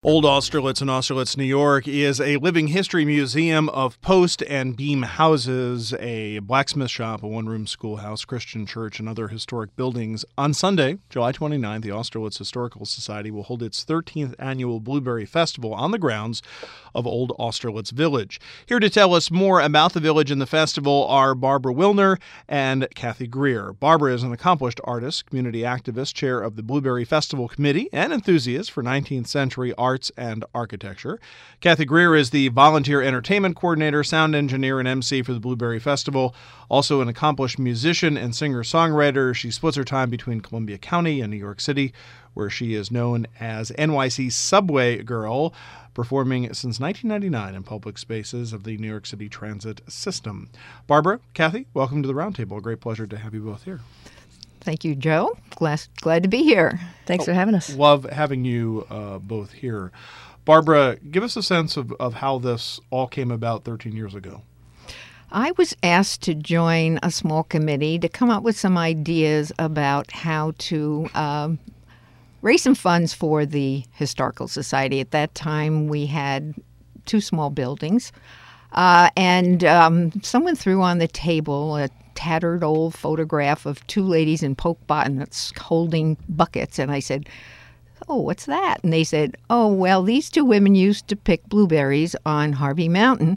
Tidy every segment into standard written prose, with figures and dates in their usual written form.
Old Austerlitz in Austerlitz, New York, is a living history museum of post and beam houses, a blacksmith shop, a one-room schoolhouse, Christian church, and other historic buildings. On Sunday, July 29th, the Austerlitz Historical Society will hold its 13th annual Blueberry Festival on the grounds of Old Austerlitz Village. Here to tell us more about the village and the festival are Barbara Wilner and Kathy Greer. Barbara is an accomplished artist, community activist, chair of the Blueberry Festival Committee, and enthusiast for 19th century arts and architecture. Kathy Greer is the volunteer entertainment coordinator, sound engineer, and MC for the Blueberry Festival. Also an accomplished musician and singer-songwriter, she splits her time between Columbia County and New York City, where she is known as NYC Subway Girl, performing since 1999 in public spaces of the New York City Transit System. Barbara, Kathy, welcome to the Roundtable. A great pleasure to have you both here. Thank you, Joe. Glad to be here. Thanks for having us. Love having you both here. Barbara, give us a sense of how this all came about 13 years ago. I was asked to join a small committee to come up with some ideas about how to raise some funds for the Historical Society. At that time, we had two small buildings, and someone threw on the table a tattered old photograph of two ladies in poke bottoms holding buckets. And I said, "Oh, what's that?" And they said, "Oh, well, these two women used to pick blueberries on Harvey Mountain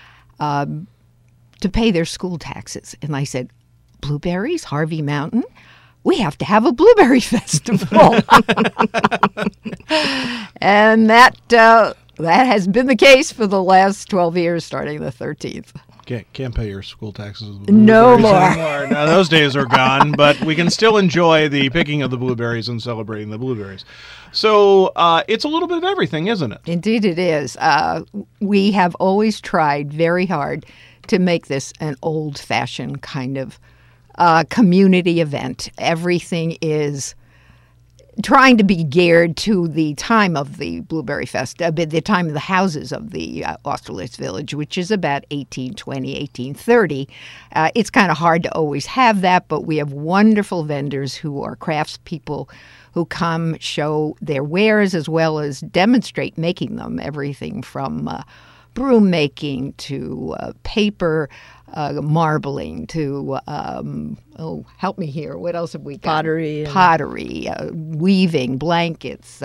to pay their school taxes." And I said, "Blueberries, Harvey Mountain? We have to have a blueberry festival." And that has been the case for the last 12 years, starting the 13th. Can't pay your school taxes with No more. anymore. Now, those days are gone, but we can still enjoy the picking of the blueberries and celebrating the blueberries. So it's a little bit of everything, isn't it? Indeed it is. We have always tried very hard to make this an old-fashioned kind of community event. Everything is trying to be geared to the time of the Blueberry Fest, the time of the houses of the Austerlitz Village, which is about 1820, 1830. It's kind of hard to always have that, but we have wonderful vendors who are craftspeople who come show their wares as well as demonstrate making them, everything from broom making to paper, marbling to, help me here. What else have we got? Pottery, weaving, blankets.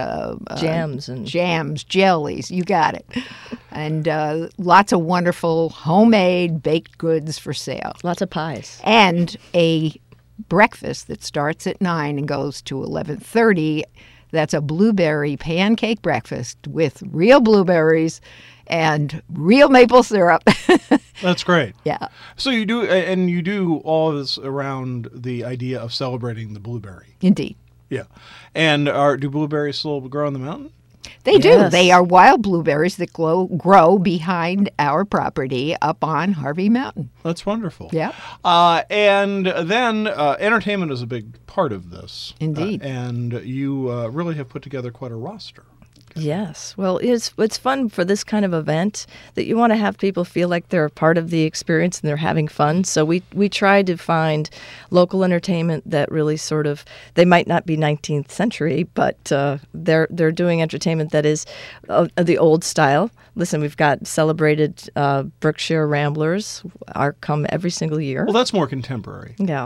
Jams, jellies. You got it. And lots of wonderful homemade baked goods for sale. Lots of pies. And a breakfast that starts at 9 and goes to 11:30. That's a blueberry pancake breakfast with real blueberries and real maple syrup. That's great. Yeah. So you do all of this around the idea of celebrating the blueberry. Indeed. Yeah. And do blueberries still grow on the mountain? They do. Yes. They are wild blueberries that grow behind our property up on Harvey Mountain. That's wonderful. Yeah. And then entertainment is a big part of this. Indeed. And you really have put together quite a roster. Yes. Well, it's fun for this kind of event that you want to have people feel like they're a part of the experience and they're having fun. So we try to find local entertainment that really sort of, they might not be 19th century, but they're doing entertainment that is the old style. Listen, we've got celebrated Berkshire Ramblers come every single year. Well, that's more contemporary. Yeah.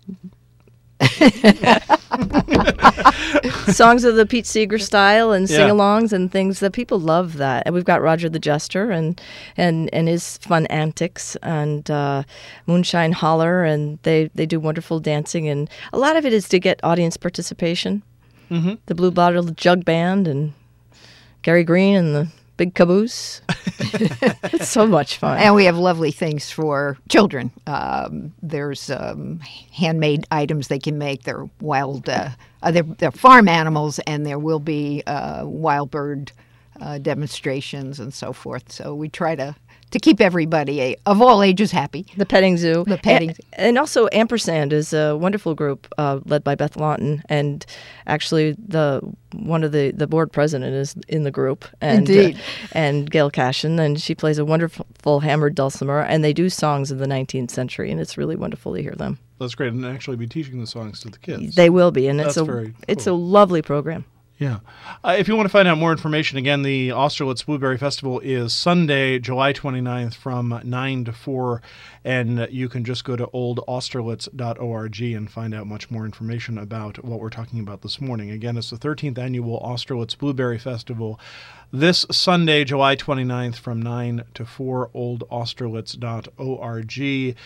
Songs of the Pete Seeger style and sing-alongs and things that people love that. And we've got Roger the Jester and his fun antics and Moonshine Holler, and they do wonderful dancing, and a lot of it is to get audience participation. Mm-hmm. The Blue Bottle Jug Band and Gary Green and the Big Caboose. It's so much fun. And we have lovely things for children. There's handmade items they can make. They're wild, they're farm animals, and there will be wild bird demonstrations and so forth. So we try to keep everybody of all ages happy. The petting zoo. The petting zoo. And also Ampersand is a wonderful group led by Beth Lawton, and actually one of the board president is in the group. And, Indeed. And Gail Cashin, and she plays a wonderful hammered dulcimer, and they do songs of the 19th century, and it's really wonderful to hear them. That's great, and actually be teaching the songs to the kids. They will be, and That's very cool. It's a lovely program. Yeah. If you want to find out more information, again, the Austerlitz Blueberry Festival is Sunday, July 29th from 9 to 4, and you can just go to oldausterlitz.org and find out much more information about what we're talking about this morning. Again, it's the 13th Annual Austerlitz Blueberry Festival this Sunday, July 29th from 9 to 4, oldausterlitz.org.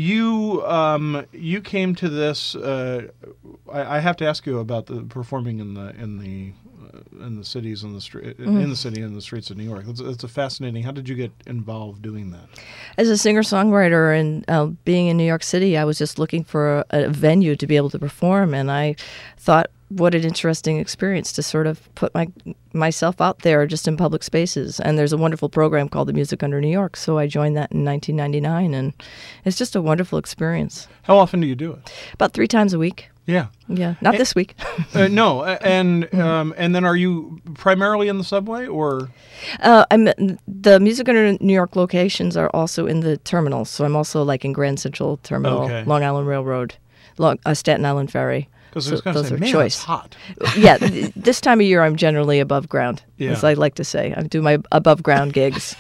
You came to this. I have to ask you about the performing in the cities in the street in the city and the streets of New York. It's a fascinating. How did you get involved doing that? As a singer-songwriter and being in New York City, I was just looking for a venue to be able to perform, and I thought, what an interesting experience to sort of put myself out there just in public spaces. And there's a wonderful program called the Music Under New York, so I joined that in 1999, and it's just a wonderful experience. How often do you do it? About 3 times a week. Yeah. Yeah, not this week. No, and then are you primarily in the subway, or? The Music Under New York locations are also in the terminals, so I'm also like in Grand Central Terminal, Okay. Long Island Railroad, Staten Island Ferry. Because So I was going to those say, are man, choice. it's hot. Yeah, this time of year I'm generally above ground, Yeah. as I like to say. I do my above ground gigs.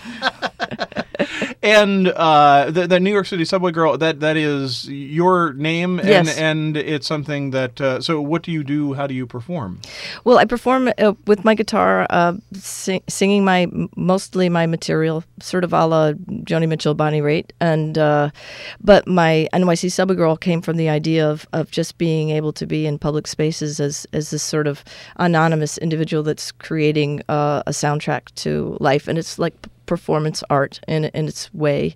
And the New York City Subway Girl, that is your name, and, Yes. and it's something that. So, what do you do? How do you perform? Well, I perform with my guitar, singing mostly my material, sort of a la Joni Mitchell, Bonnie Raitt, and but my NYC Subway Girl came from the idea of just being able to be in public spaces as this sort of anonymous individual that's creating a soundtrack to life, and it's like performance art in its way.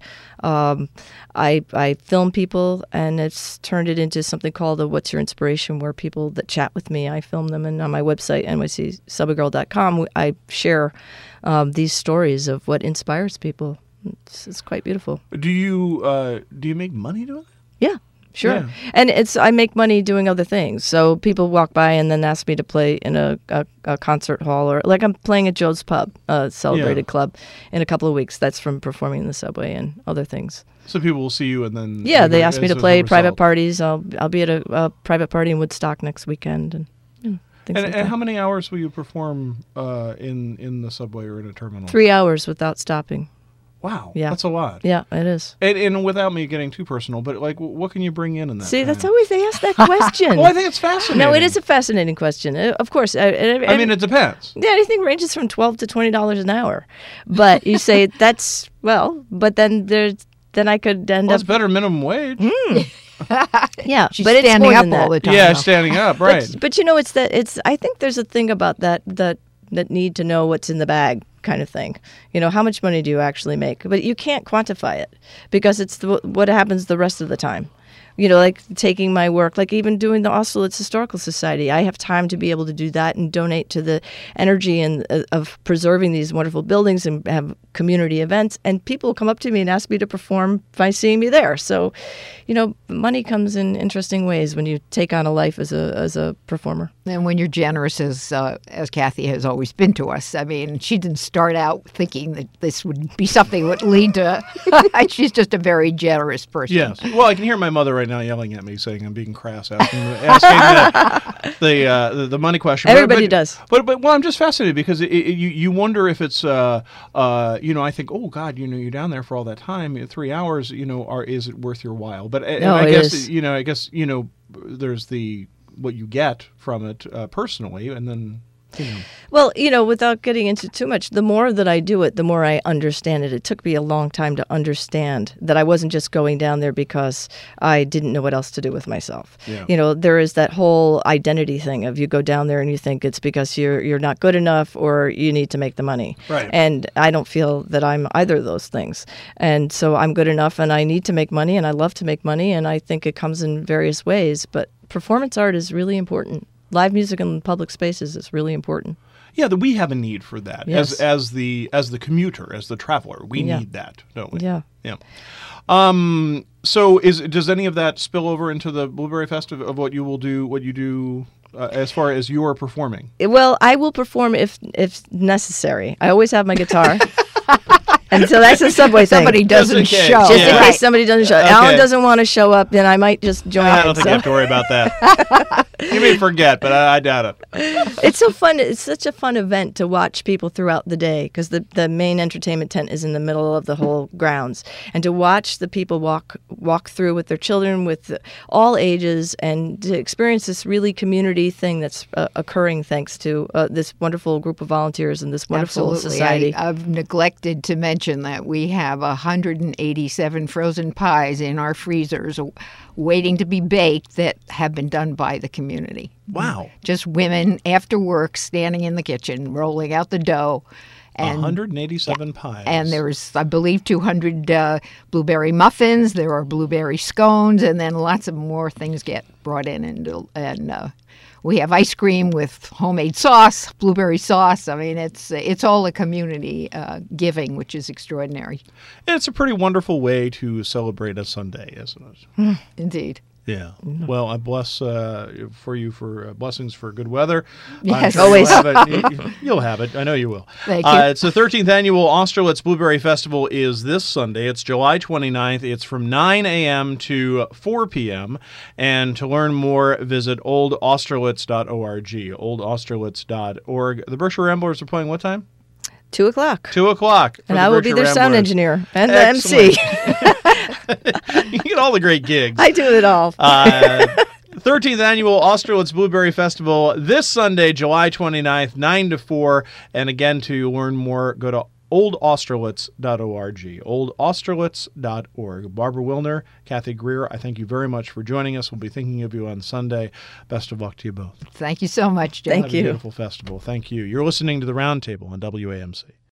I film people, and it's turned it into something called a What's Your Inspiration, where people that chat with me, I film them, and on my website, nycsubwaygirl.com, I share these stories of what inspires people. It's quite beautiful. Do you make money doing it? Yeah. Sure. Yeah. And I make money doing other things. So people walk by and then ask me to play in a concert hall, or like I'm playing at Joe's Pub, a celebrated club, in a couple of weeks. That's from performing in the subway and other things. So people will see you, and then They ask me to play as a private result. parties. I'll be at a private party in Woodstock next weekend, and things like And that. how many hours will you perform in the subway or in a terminal? 3 hours without stopping. Wow, Yeah. that's a lot. Yeah, it is. And without me getting too personal, but like, what can you bring in that? See, that's time? always they ask that question. Well, I think it's fascinating. No, it is a fascinating question. Of course. I mean, it depends. Yeah, anything ranges from $12 to $20 an hour. But you say that's but then I could end Well, up it's better minimum wage. yeah, She's but it's standing more up than all the that. time. Yeah, now. standing up, right? But I think there's a thing about that need to know what's in the bag kind of thing. How much money do you actually make? But you can't quantify it because it's what happens the rest of the time. Like taking my work, like even doing the Austerlitz Historical Society. I have time to be able to do that and donate to the energy and of preserving these wonderful buildings and have community events. And people come up to me and ask me to perform by seeing me there. So, money comes in interesting ways when you take on a life as a performer. And when you're generous, as Kathy has always been to us, I mean, she didn't start out thinking that this would be something that would lead to. She's just a very generous person. Yes. Well, I can hear my mother right now yelling at me, saying I'm being crass, asking the money question. Everybody does. But I'm just fascinated because you wonder if it's I think, oh God, you're down there for all that time, 3 hours, is it worth your while? But No, I it guess is. there's what you get from it personally, and then. Well, without getting into too much, the more that I do it, the more I understand it. It took me a long time to understand that I wasn't just going down there because I didn't know what else to do with myself. Yeah. There is that whole identity thing of you go down there and you think it's because you're not good enough or you need to make the money. Right. And I don't feel that I'm either of those things. And so I'm good enough and I need to make money and I love to make money and I think it comes in various ways. But performance art is really important. Live music in public spaces is really important. Yeah, we have a need for that. Yes. As the commuter, as the traveler, we need that, don't we? Yeah. Yeah. So does any of that spill over into the Blueberry Fest of what you do as far as you are performing? Well, I will perform if necessary. I always have my guitar. And so that's a subway thing. Somebody doesn't Just in case. show. Just in Yeah. case somebody doesn't show. Okay. Alan doesn't want to show up, then I might just join I it. don't think so. you have to worry about that. You may forget, but I doubt it. It's so fun. It's such a fun event to watch people throughout the day because the main entertainment tent is in the middle of the whole grounds, and to watch the people walk through with their children, with all ages, and to experience this really community thing that's occurring thanks to this wonderful group of volunteers and this wonderful Absolutely. society. I've neglected to mention that we have 187 frozen pies in our freezers waiting to be baked that have been done by the community. Wow. Just women after work standing in the kitchen, rolling out the dough. And 187 pies. And there's, I believe, 200 blueberry muffins. There are blueberry scones, and then lots of more things get brought in. And we have ice cream with homemade sauce, blueberry sauce. I mean, it's all a community giving, which is extraordinary. And it's a pretty wonderful way to celebrate a Sunday, isn't it? Indeed. Yeah. Well, I bless for you for blessings for good weather. Yes, always. You'll have it. I know you will. Thank you. It's the 13th annual Austerlitz Blueberry Festival is this Sunday. It's July 29th. It's from 9 a.m. to 4 p.m. And to learn more, visit oldausterlitz.org, oldausterlitz.org. The Berkshire Ramblers are playing what time? 2 o'clock. 2 o'clock. And I will be their sound engineer and the Excellent. MC. You get all the great gigs. I do it all. 13th Annual Austerlitz Blueberry Festival this Sunday, July 29th, 9 to 4. And again, to learn more, go to oldausterlitz.org, oldausterlitz.org. Barbara Wilner, Kathy Greer, I thank you very much for joining us. We'll be thinking of you on Sunday. Best of luck to you both. Thank you so much, Jeff. Thank Have a you. beautiful festival. Thank you. You're listening to The Roundtable on WAMC.